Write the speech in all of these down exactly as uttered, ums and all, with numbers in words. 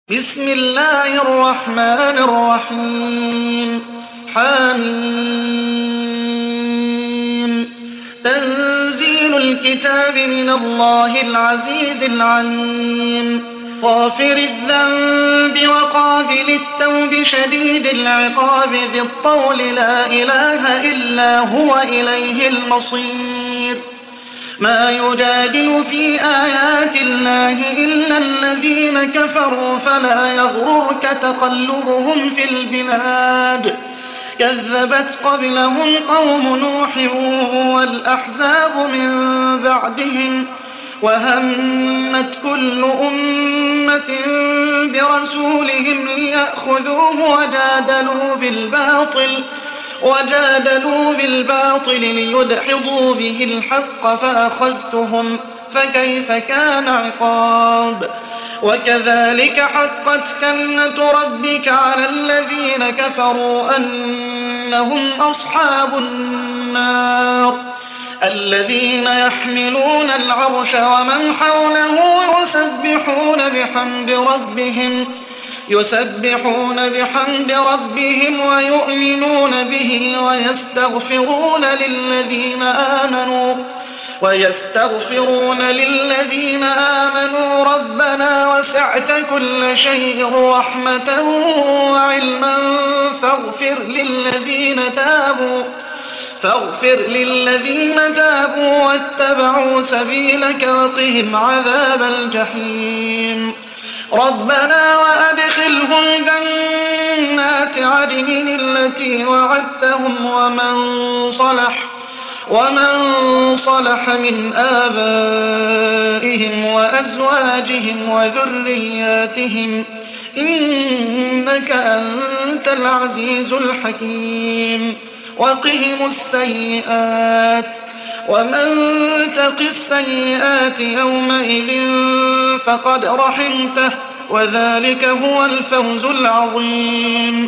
بسم الله الرحمن الرحيم حميم تنزيل الكتاب من الله العزيز العليم غافر الذنب وقابل التوب شديد العقاب ذي الطول لا إله إلا هو إليه المصير ما يجادل في آيات الله إلا الذين كفروا فلا يغررك تقلبهم في البلاد كذبت قبلهم قوم نوح والأحزاب من بعدهم وهمت كل أمة برسولهم ليأخذوه وجادلوا بالباطل وجادلوا بالباطل ليدحضوا به الحق فأخذتهم فكيف كان عقاب وكذلك حقت كلمة ربك على الذين كفروا أنهم أصحاب النار الذين يحملون العرش ومن حوله يسبحون بحمد ربهم يسبحون بحمد ربهم ويؤمنون به ويستغفرون للذين آمنوا ويستغفرون للذين آمنوا ربنا وسعت كل شيء رحمة وعلما فاغفر للذين تابوا فاغفر للذين تابوا واتبعوا سبيلك وقهم عذاب الجحيم ربنا وأدخلهم جنات عدن التي وعدتهم ومن صلح ومن صلح من آبائهم وأزواجهم وذرياتهم إنك أنت العزيز الحكيم وقهم السيئات ومن تق السيئات يومئذ فقد رحمته وذلك هو الفوز العظيم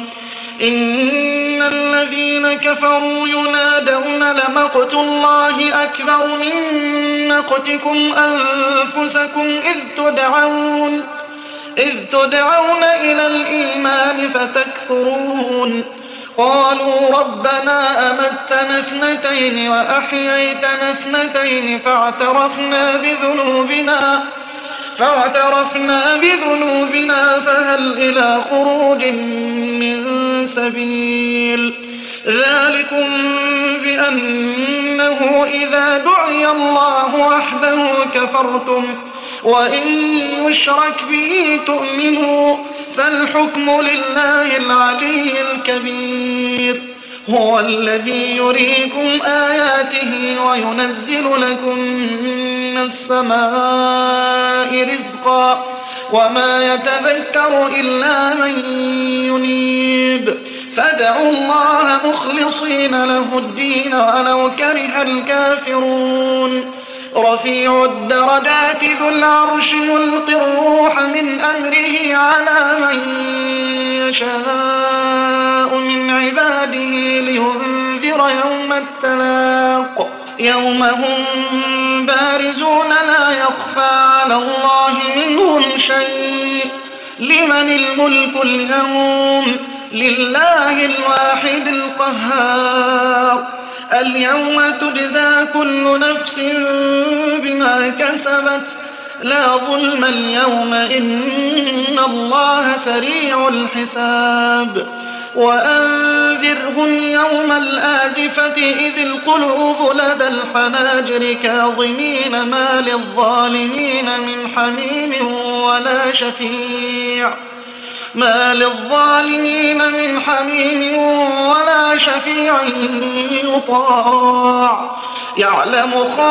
إن الذين كفروا ينادون لمقت الله أكبر من مقتكم أنفسكم إذ تدعون إذ تدعون إلى الإيمان فتكفرون قالوا ربنا أمتنا اثنتين وأحييتنا اثنتين فاعترفنا بذنوبنا فاعترفنا بذنوبنا فهل إلى خروج من سبيل ذلكم بأنه إذا دعي الله وحده كفرتم وإن يشرك به تؤمنوا فالحكم لله العلي الكبير هو الذي يريكم آياته وينزل لكم من السماء رزقا وما يتذكر إلا من ينيب فادعوا الله مخلصين له الدين ولو كره الكافرون رفيع الدرجات ذو العرش يلقي الروح من أمره على من يشاء من عباده لينذر يوم التلاق يوم هم بارزون لا يخفى على الله منهم شيء لمن الملك اليوم لله الواحد القهار اليوم تجزى كل نفس بما كسبت لا ظلم اليوم إن الله سريع الحساب وأنذرهم يوم الآزفة إذ القلوب لدى الحناجر كاظمين ما للظالمين من حميم ولا شفيع ما للظالمين من حميم ولا شفيع يطاع يعلم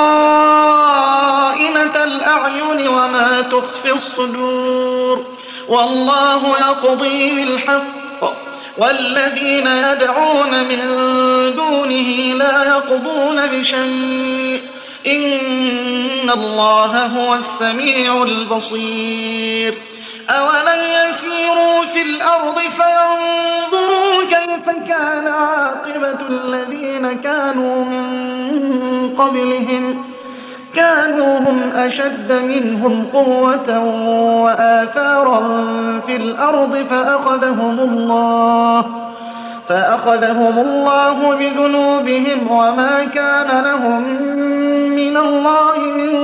خائنة الأعين وما تخفي الصدور والله يقضي بالحق والذين يدعون من دونه لا يقضون بشيء إن الله هو السميع البصير أولم يسيروا في الأرض فينظروا كيف كان عاقبة الذين كانوا من قبلهم كانوا هم أشد منهم قوة وآثارا في في الأرض فأخذهم الله فأخذهم الله بذنوبهم وما كان لهم من الله من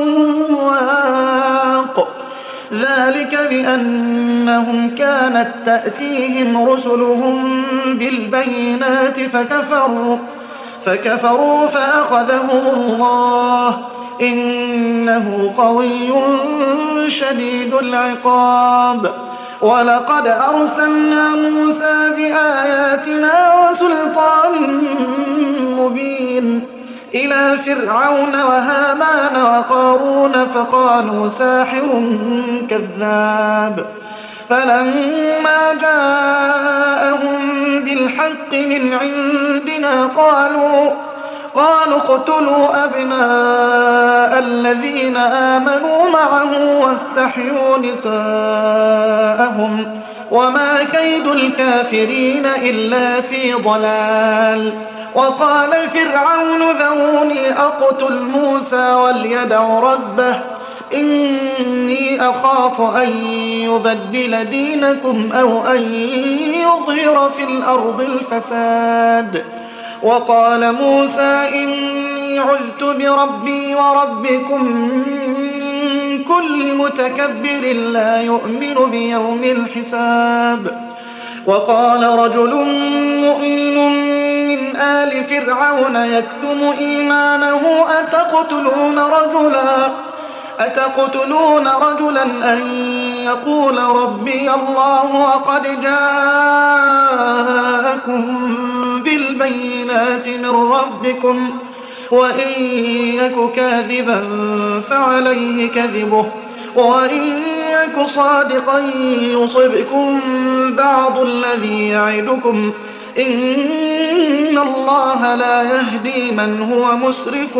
واق ذلك بأنهم كانت تأتيهم رسلهم بالبينات فكفروا فكفروا فأخذهم الله إنه قوي شديد العقاب ولقد أرسلنا موسى بآياتنا وسلطان مبين إلى فرعون وهامان وقارون فقالوا ساحر كذاب فلما جاءهم بالحق من عندنا قالوا قالوا اقتلوا أبناء الذين آمنوا معه واستحيوا نساءهم وما كيد الكافرين إلا في ضلال وقال فرعون ذروني أقتل موسى وليدع ربه إني أخاف أن يبدل دينكم أو أن يظهر في الأرض الفساد وقال موسى إني عذت بربي وربكم من كل متكبر لا يؤمن بيوم الحساب وقال رجل مؤمن من آل فرعون يكتم إيمانه أتقتلون رجلا أتقتلون رجلا أن يقول ربي الله وقد جاءكم بالبينات من ربكم وإن يك كاذبا فعليه كذبه وإن يك صادقا يصبكم بعض الذي يعدكم إن الله لا يهدي من هو مسرف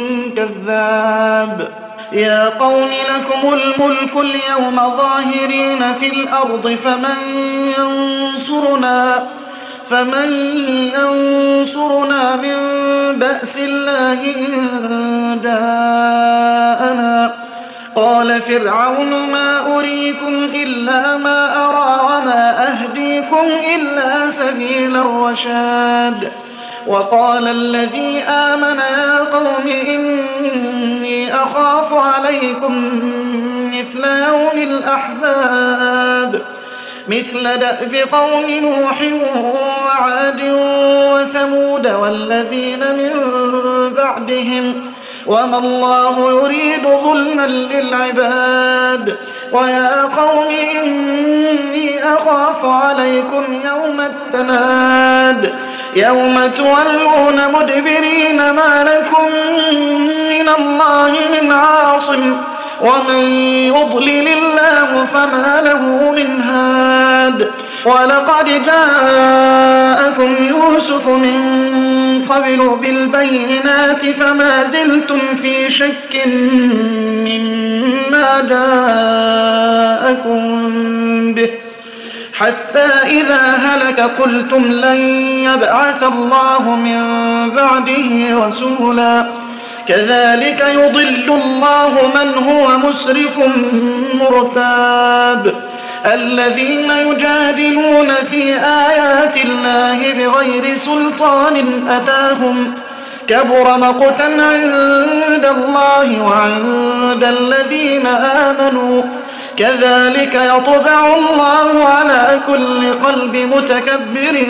كذاب يا قوم لكم الملك اليوم ظاهرين في الأرض فمن ينصرنا فمن ينصرنا من بأس الله إن جاءنا قال فرعون ما أريكم إلا ما أرى وما أهديكم إلا سبيل الرشاد وقال الذي آمن يا قوم إني أخاف عليكم مثل يوم الأحزاب مثل دأب قوم نوح وعاد وثمود والذين من بعدهم وما الله يريد ظلما للعباد ويا قوم إني أخاف عليكم يوم التناد يوم تولون مدبرين ما لكم من الله من عاصم ومن يضلل الله فما له من هاد ولقد جاءكم يوسف من قبل بالبينات فما زلتم في شك مما جاءكم به حتى إذا هلك قلتم لن يبعث الله من بعده رسولا كذلك يضل الله من هو مسرف مرتاب الذين يجادلون في آيات الله بغير سلطان أتاهم كبر مقتا عند الله وعند الذين آمنوا كذلك يطبع الله على كل قلب متكبر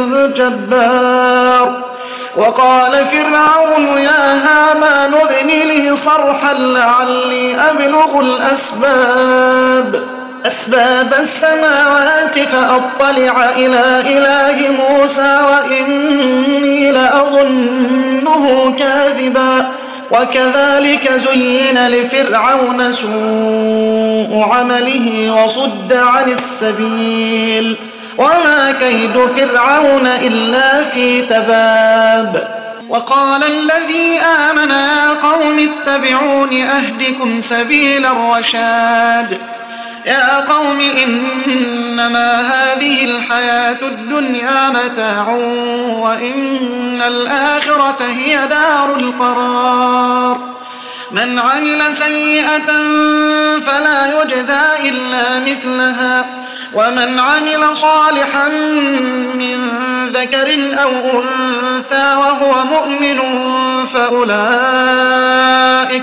جبار وقال فرعون يا هامان ابن لي صرحا لعلي أبلغ الأسباب أسباب السماوات فأطلع إلى إله موسى وإني لأظنه كاذبا وكذلك زين لفرعون سوء عمله وصد عن السبيل وما كيد فرعون إلا في تباب وقال الذي آمن يا قوم اتبعون أهدكم سبيل الرشاد يا قوم إنما هذه الحياة الدنيا متاع وإن الآخرة هي دار القرار من عمل سيئة فلا يجزى إلا مثلها ومن عمل صالحا من ذكر أو أنثى وهو مؤمن فأولئك,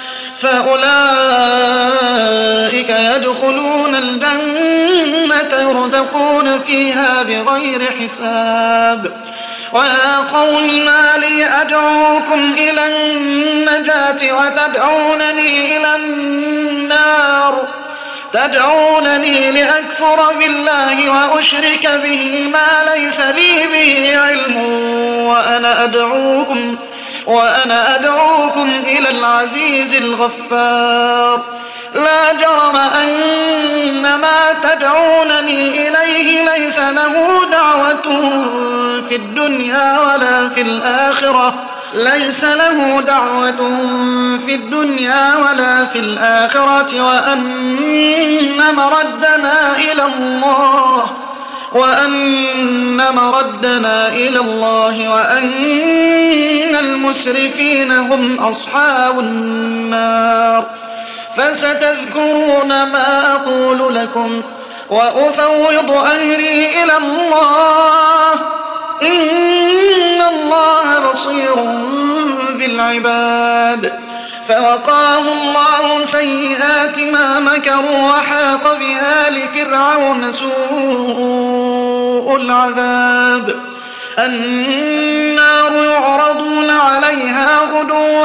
فأولئك يدخلون الجنة يرزقون فيها بغير حساب. ويا قوم ما لي أدعوكم إلى النجاة وتدعونني إلى النار تدعونني لأكفر بالله وأشرك به ما ليس لي به علم وأنا أدعوكم, وأنا أدعوكم إلى العزيز الغفار. لا جرم أن ما تدعونني إليه ليس له دعوة في الدنيا ولا في الآخرة ليس له دعوة في الدنيا ولا في الآخرة وأن مردنا إلى الله وأن مردنا إلى الله وأن المسرفين هم أصحاب النار. فستذكرون ما أقول لكم وأفوض أمري إلى الله إن الله بصير بالعباد. فوقاه الله سيئات ما مكروا وحاق بآل فرعون سوء العذاب. النار يعرضون عليها غدوا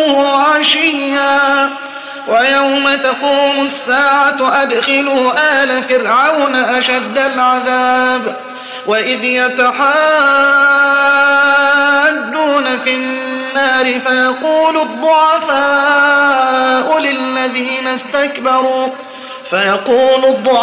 وعشيا ويوم تقوم الساعة أدخلوا آل فرعون أشد العذاب. وإذ يتحاجون في النار فيقول الضعفاء للذين استكبروا فيقول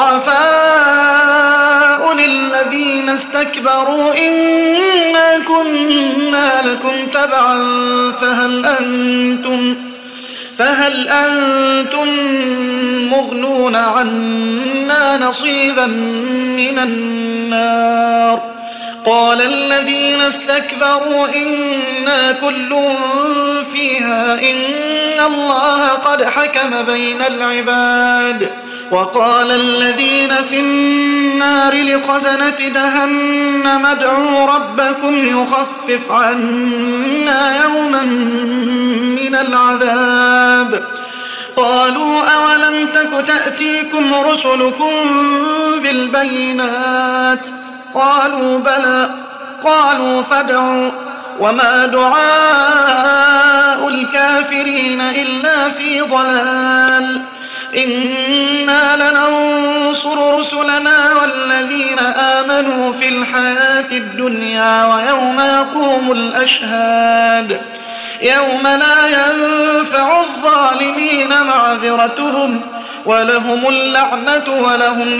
الضعفاء للذين استكبروا إنا كنا لكم تبعا فهل أنتم فهل أنتم مغنون عنا نصيبا من النار. قال الذين استكبروا إنا كل فيها إن الله قد حكم بين العباد. وقال الذين في النار لخزنة جهنم ادعوا ربكم يخفف عنا يوما من العذاب. قالوا أولم تك تأتيكم رسلكم بالبينات قالوا بلى قالوا فادعوا وما دعاء الكافرين إلا في ضلال. إنا لننصر رسلنا والذين آمنوا في الحياة الدنيا ويوم يقوم الأشهاد يوم لا ينفع الظالمين معذرتهم ولهم اللعنة ولهم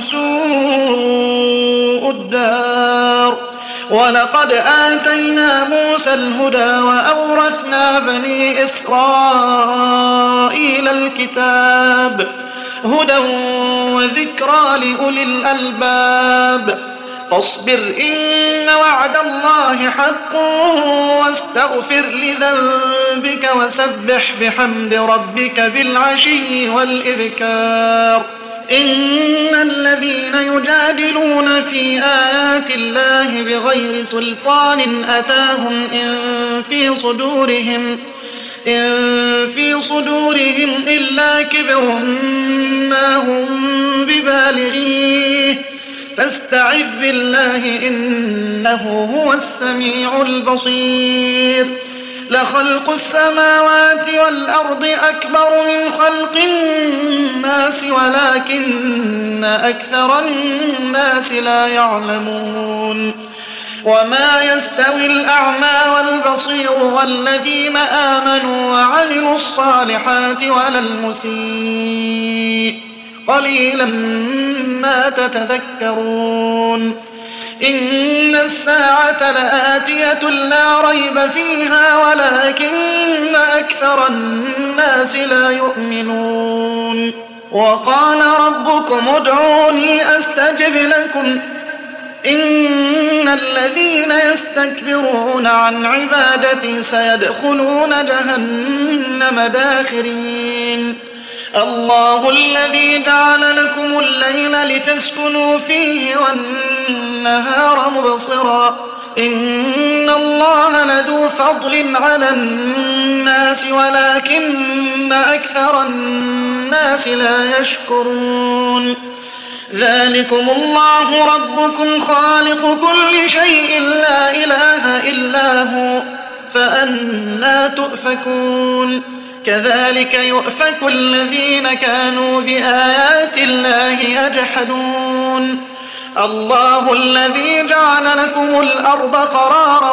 سوء الدار. ولقد آتينا موسى الهدى وأورثنا بني إسرائيل الكتاب هدى وذكرى لأولي الألباب. فاصبر إن وعد الله حق واستغفر لذنبك وسبح بحمد ربك بالعشي والإبكار. إن الذين يجادلون في آيات الله بغير سلطان أتاهم إن في صدورهم إن في صدورهم إلا كبر ما هم ببالغيه فاستعذ بالله إنه هو السميع البصير. لخلق السماوات والأرض أكبر من خلق الناس ولكن أكثر الناس لا يعلمون. وما يستوي الأعمى والبصير والذين آمنوا وعملوا الصالحات ولا المسيء قليلا ما تتذكرون. إن الساعة لآتية لا ريب فيها ولكن أكثر الناس لا يؤمنون. وقال ربكم ادعوني أستجب لكم إن الذين يستكبرون عن عبادتي سيدخلون جهنم داخرين. الله الذي جعل لكم الليل لتسكنوا فيه والنهار مبصرا إن الله لذو فضل على الناس ولكن أكثر الناس لا يشكرون ذلكم الله ربكم خالق كل شيء لا إله إلا هو فأنى تؤفكون كذلك يؤفك الذين كانوا بآيات الله يجحدون الله الذي جعل لكم الأرض قرارا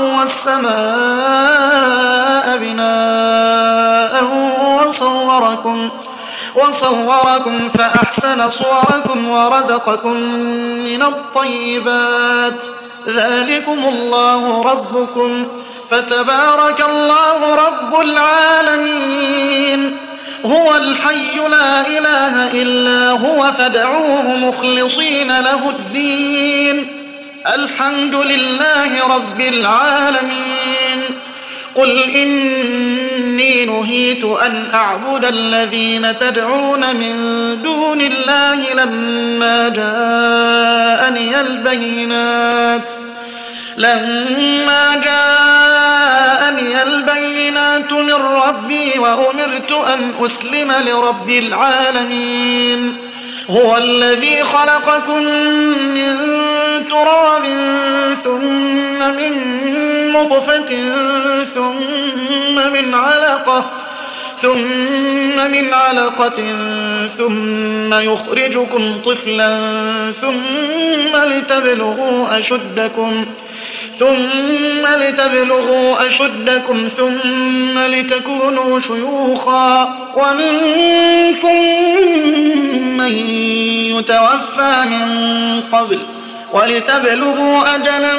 والسماء بناء وصوركم وصوركم فأحسن صوركم ورزقكم من الطيبات ذلكم الله ربكم فتبارك الله رب العالمين هو الحي لا إله إلا هو فادعوه مخلصين له الدين الحمد لله رب العالمين قل إني نهيت أن أعبد الذين تدعون من دون الله لما جاءني البينات لما جاءني البينات من ربي وأمرت أن أسلم لرب العالمين هو الذي خلقكم من تراب ثم من نطفة ثم من علقة ثم من علقة ثم يخرجكم طفلا ثم لتبلغوا أشدكم ثم لتبلغوا أشدكم ثم لتكونوا شيوخا ومنكم من يتوفى من قبل ولتبلغوا أجلا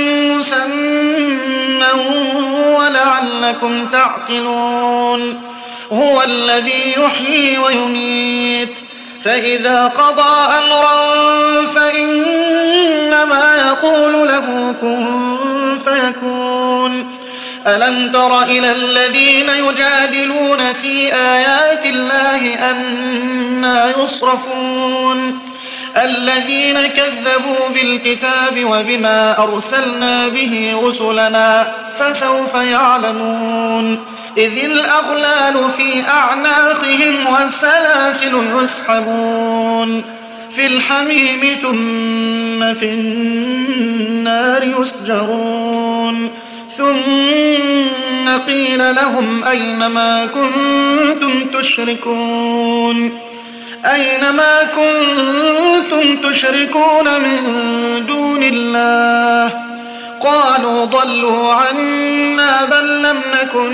مسمى ولعلكم تعقلون هو الذي يحيي ويميت فإذا قضى أمرا فإنما يقول له كن فيكون ألم تر إلى الذين يجادلون في آيات الله أنى يصرفون الذين كذبوا بالكتاب وبما أرسلنا به رسلنا فسوف يعلمون إذ الأغلال في أعناقهم والسلاسل يسحبون في الحميم ثم في النار يسجرون ثم قيل لهم أين ما كنتم تشركون أين ما كنتم تشركون من دون الله قالوا ضلوا عنا بل لم نكن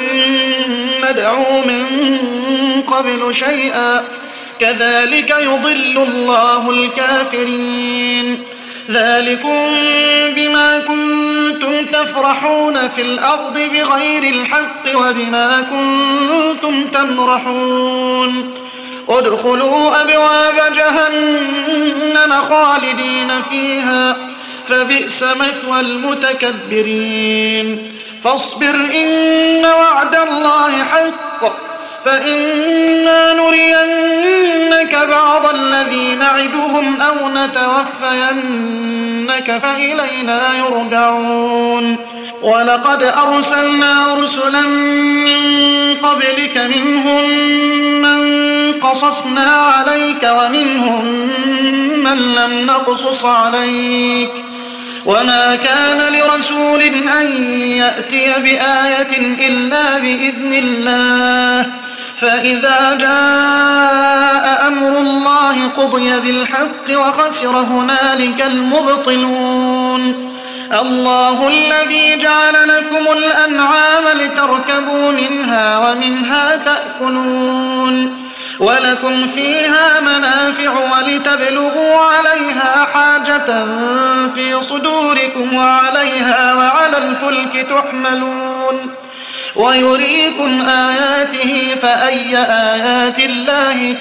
ندعو من قبل شيئا كذلك يضل الله الكافرين ذلكم بما كنتم تفرحون في الأرض بغير الحق وبما كنتم تمرحون ادخلوا أبواب جهنم خالدين فيها فبئس مثوى المتكبرين فاصبر إن وعد الله حق فإنا نرينك بعض الذي نعدهم أو نتوفينك فإلينا يرجعون ولقد أرسلنا رسلا من قبلك منهم من قصصنا عليك ومنهم من لم نقصص عليك وما كان لرسول أن يأتي بآية إلا بإذن الله فإذا جاء أمر الله قضي بالحق وخسر هنالك المبطلون الله الذي جعل لكم الأنعام لتركبوا منها ومنها تأكلون ولكم فيها منافع ولتبلغوا عليها حاجة في صدوركم وعليها وعلى الفلك تحملون ويريكم آياته فأي آيات الله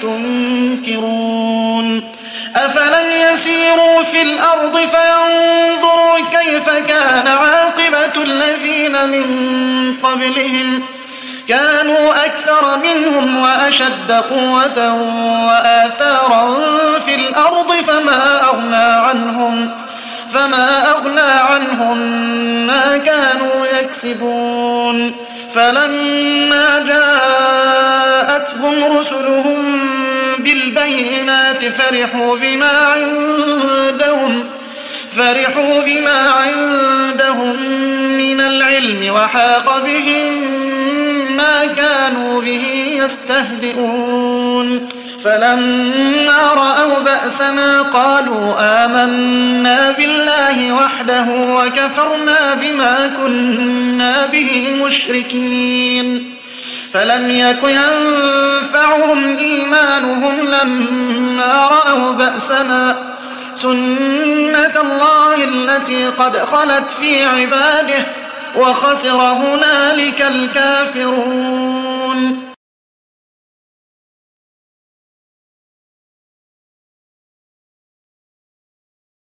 تنكرون أفلم يسيروا في الأرض فينظروا كيف كان عاقبة الذين من قبلهم كانوا أكثر منهم وأشد قوة وآثارا في الأرض فما أغنى عنهم فما أغنى عنهم ما كانوا يكسبون فلما جاءتهم رسلهم بالبينات فرحوا بما عندهم فرحوا بما عندهم من العلم وحاق بهم ما كانوا به يستهزئون فلما رأوا بأسنا قالوا آمنا بالله وحده وكفرنا بما كنا به مشركين فلم يك ينفعهم إيمانهم لما رأوا بأسنا سنة الله التي قد خلت في عباده وخسر هنالك الكافرون